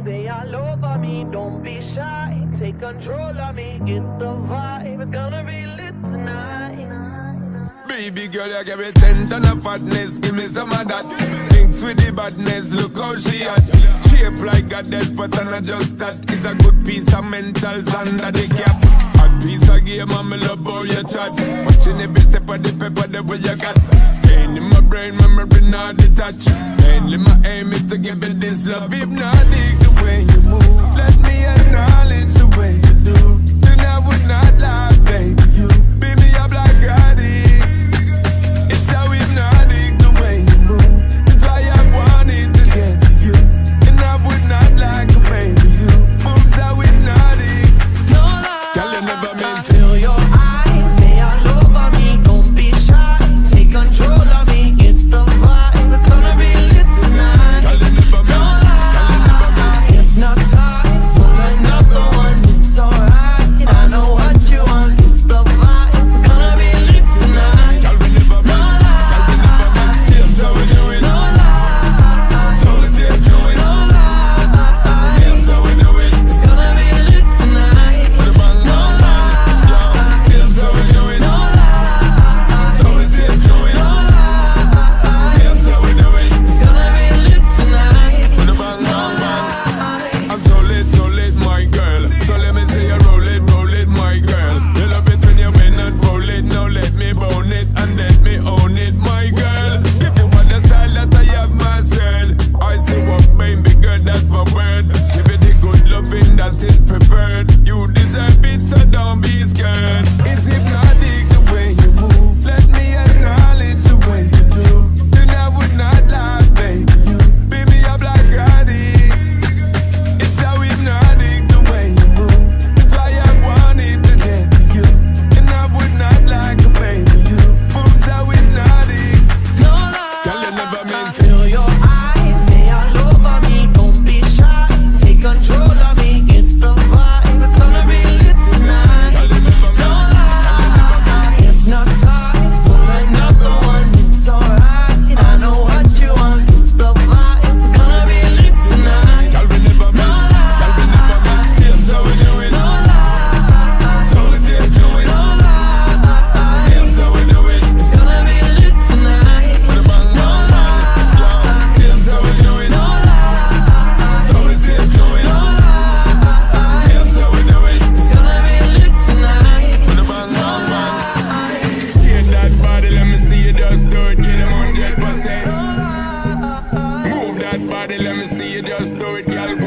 they all over me. Don't be shy, take control of me. Get the vibe, it's gonna be lit tonight. Baby girl, you give me 10 ton of fatness, give me some of that. Thinks with the badness, look how she at. Shape like a despot and I just that. It's a good piece of mentals under the cap. Hot piece of game and me love how you chat. Watching every step of the pepper, the way you got. Staying in my brain, memory not detached. Mainly my aim is to give it this love. If not, dig the way you move. Let me acknowledge the way you do. Then I would not lie, baby. You beat me up like Scotty. It's how hypnotic the way you move. It's why I wanted to get to you. And I would not like to baby you. Moves how hypnotic. No lie, Girl, you never mean to. feel your eyes, they all over me. Don't be shy, take control of me. Get the vibe, it's gonna be lit tonight. Girl, you never No mean. lie, hypnotized, pull another one. It's alright, I know what you want. Get the vibe, it's gonna be lit tonight. Girl, we never No mean. lie, Same how we do it. no lie, So we say do it. no lie. Same how we do it. It's gonna be lit tonight. With a bang, No bang, bang. lie, Same how we do it. no lie. So we say do it. No lie, Same how we do it. it's gonna be lit tonight. With a bang, No bang, bang. lie, I'm so lit, my girl. So let me say you roll it, my girl. You love it when you win and roll it. Now let me bone it and let me own it, my girl. Give you all the style that I have myself. I say what baby girl, that's my word. Give it the good loving that is preferred. You deserve it, so don't be scared. It's hypnotic the way you move. Let me acknowledge the way you do. Then I would not lie, baby. You beat me up like Scotty. It's how hypnotic the way you move. It's why I wanted to get to you. And I would not like to baby you. Moves how hypnotic. no Girl, you never lie. mean to. Feel your eyes, they all over me. Don't be shy, take control of me. Get the vibe, it's gonna be lit tonight. Girl, you never No mean lie, hypnotized, pull another one. It's alright, I know what you want. Get the vibe, it's gonna be lit tonight. Girl, we never mean. Girl, we never mean. Same how we do it. No lie, So we say do it. no lie, Same how we do it. it's gonna be lit tonight. With a bang, No bang, bang. lie, Same how we do it. no lie, So we say do it. no lie, Same how we do it. it's gonna be lit tonight. With a bang, bang, bang. Shake that body, let me see you just do it. Get them 100%. Move that body, let me see you just do it, girl.